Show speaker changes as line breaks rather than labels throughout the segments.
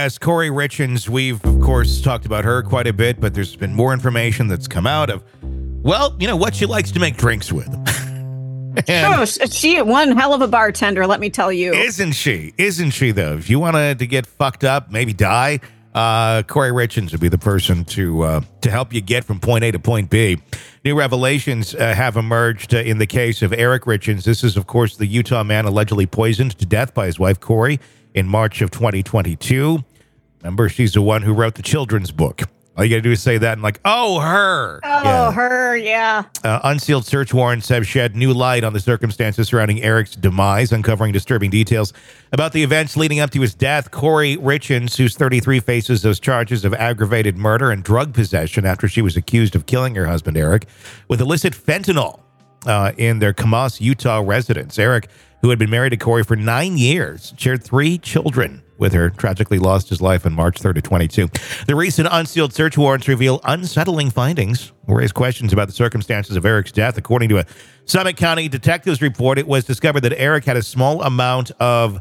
Yes, Corey Richins. We've, of course, talked about her quite a bit, but there's been more information that's come out of, well, what she likes to make drinks with.
She one hell of a bartender, let me tell you.
Isn't she? Isn't she, though? If you wanted to get fucked up, maybe die, Corey Richins would be the person to help you get from point A to point B. New revelations have emerged in the case of Eric Richins. This is, of course, the Utah man allegedly poisoned to death by his wife, Corey, in March of 2022. Remember, she's the one who wrote the children's book. All you got to do is say that and her.
Oh, yeah. Her, yeah.
Unsealed search warrants have shed new light on the circumstances surrounding Eric's demise, uncovering disturbing details about the events leading up to his death. Corey Richins, who's 33, faces those charges of aggravated murder and drug possession after she was accused of killing her husband, Eric, with illicit fentanyl in their Kamas, Utah residence. Eric, who had been married to Corey for 9 years, shared 3 children with her, tragically lost his life on March 3rd of 22. The recent unsealed search warrants reveal unsettling findings, raise questions about the circumstances of Eric's death. According to a Summit County detective's report, it was discovered that Eric had a small amount of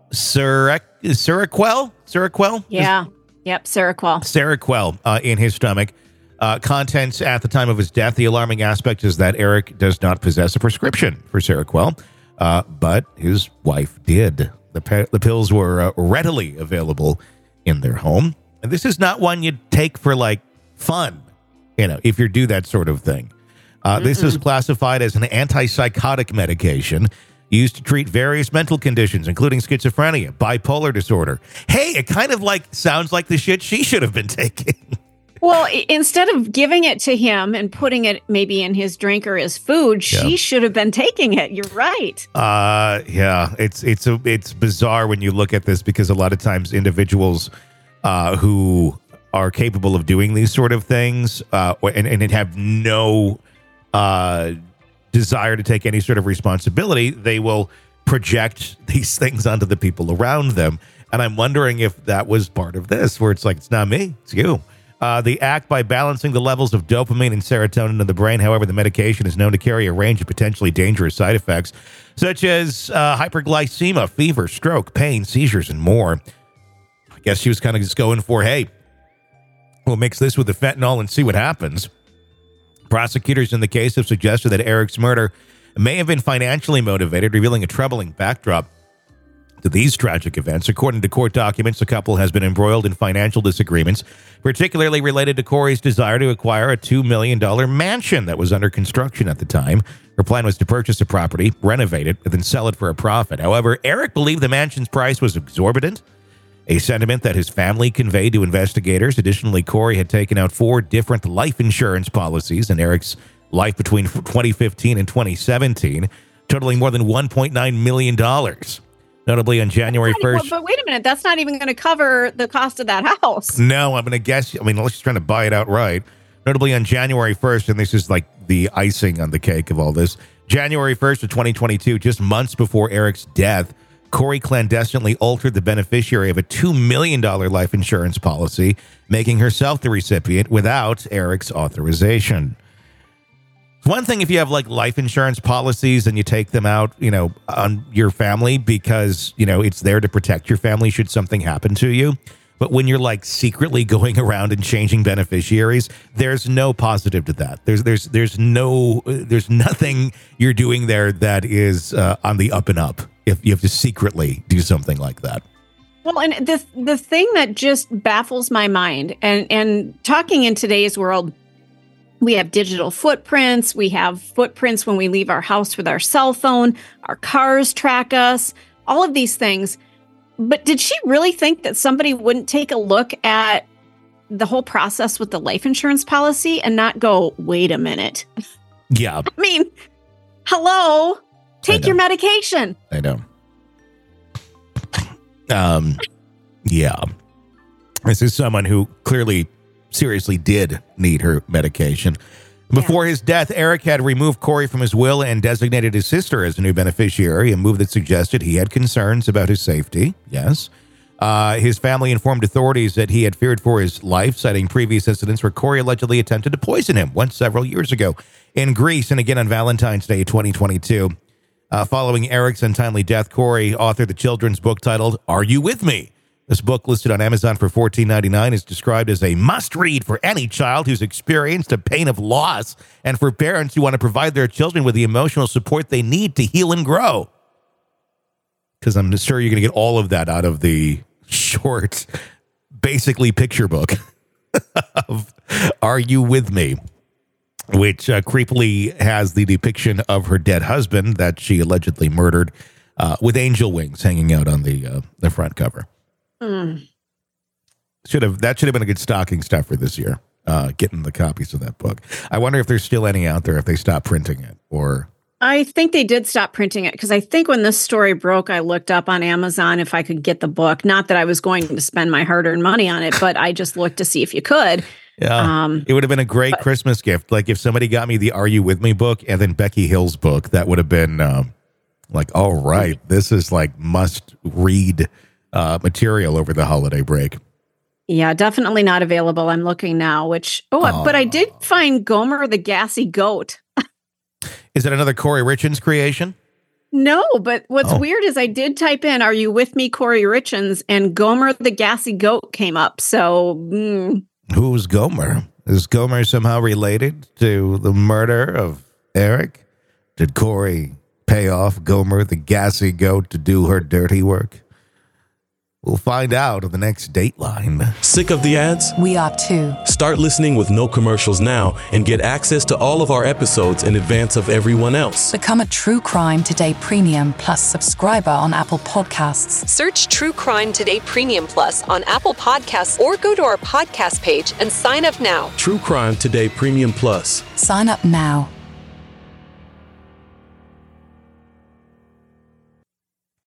Seroquel?
Yeah. Yep, Seroquel.
Seroquel in his stomach. Contents at the time of his death. The alarming aspect is that Eric does not possess a prescription for Seroquel, but his wife did. The pills were readily available in their home. And this is not one you'd take for, fun, if you do that sort of thing. This is classified as an antipsychotic medication used to treat various mental conditions, including schizophrenia, bipolar disorder. Hey, it kind of sounds like the shit she should have been taking.
Well, instead of giving it to him and putting it maybe in his drink or his food, she should have been taking it. You're right.
Yeah, it's bizarre when you look at this, because a lot of times individuals who are capable of doing these sort of things and have no desire to take any sort of responsibility, they will project these things onto the people around them. And I'm wondering if that was part of this, where it's it's not me, it's you. The act by balancing the levels of dopamine and serotonin in the brain. However, the medication is known to carry a range of potentially dangerous side effects, such as hyperglycemia, fever, stroke, pain, seizures, and more. I guess she was kind of just going for, hey, we'll mix this with the fentanyl and see what happens. Prosecutors in the case have suggested that Eric's murder may have been financially motivated, revealing a troubling backdrop to these tragic events. According to court documents, the couple has been embroiled in financial disagreements, particularly related to Corey's desire to acquire a $2 million mansion that was under construction at the time. Her plan was to purchase the property, renovate it, and then sell it for a profit. However, Eric believed the mansion's price was exorbitant, a sentiment that his family conveyed to investigators. Additionally, Corey had taken out 4 different life insurance policies in Eric's life between 2015 and 2017, totaling more than $1.9 million. Notably, on January 1st.
But wait a minute, that's not even going to cover the cost of that house.
No, I'm going to guess. Unless she's trying to buy it outright. Notably, on January 1st, and this is the icing on the cake of all this, January 1st of 2022, just months before Eric's death, Corey clandestinely altered the beneficiary of a $2 million life insurance policy, making herself the recipient without Eric's authorization. One thing if you have life insurance policies and you take them out, on your family because, it's there to protect your family should something happen to you. But when you're secretly going around and changing beneficiaries, there's no positive to that. There's nothing you're doing there that is on the up and up if you have to secretly do something like that.
Well, and the thing that just baffles my mind and talking in today's world, we have digital footprints. We have footprints when we leave our house with our cell phone. Our cars track us, all of these things. But did she really think that somebody wouldn't take a look at the whole process with the life insurance policy and not go, wait a minute?
Yeah.
Hello, take your medication.
I know. Yeah. This is someone who clearly seriously did need her medication. Before his death, Eric had removed Corey from his will and designated his sister as a new beneficiary, a move that suggested he had concerns about his safety. Yes. His family informed authorities that he had feared for his life, citing previous incidents where Corey allegedly attempted to poison him once several years ago in Greece and again on Valentine's Day 2022. Following Eric's untimely death, Corey authored the children's book titled Are You With Me?, This book, listed on Amazon for $14.99, is described as a must-read for any child who's experienced a pain of loss and for parents who want to provide their children with the emotional support they need to heal and grow. Because I'm sure you're going to get all of that out of the short, basically picture book of Are You With Me? Which creepily has the depiction of her dead husband that she allegedly murdered with angel wings hanging out on the front cover. That should have been a good stocking stuffer this year, getting the copies of that book. I wonder if there's still any out there, if they stopped printing it. Or
I think they did stop printing it, because I think when this story broke, I looked up on Amazon if I could get the book. Not that I was going to spend my hard-earned money on it, but I just looked to see if you could.
Yeah, it would have been a great Christmas gift. Like if somebody got me the Are You With Me book and then Becky Hill's book, that would have been like, all right, this is like must-read material over the holiday break.
Yeah, definitely not available. I'm looking now, but I did find Gomer the Gassy Goat.
Is it another Corey Richins creation?
No, but what's weird is I did type in, Are You With Me, Corey Richins, and Gomer the Gassy Goat came up. So,
Who's Gomer? Is Gomer somehow related to the murder of Eric? Did Corey pay off Gomer the Gassy Goat to do her dirty work? We'll find out on the next Dateline.
Sick of the ads?
We are too.
Start listening with no commercials now and get access to all of our episodes in advance of everyone else.
Become a True Crime Today Premium Plus subscriber on Apple Podcasts.
Search True Crime Today Premium Plus on Apple Podcasts or go to our podcast page and sign up now.
True Crime Today Premium Plus.
Sign up now.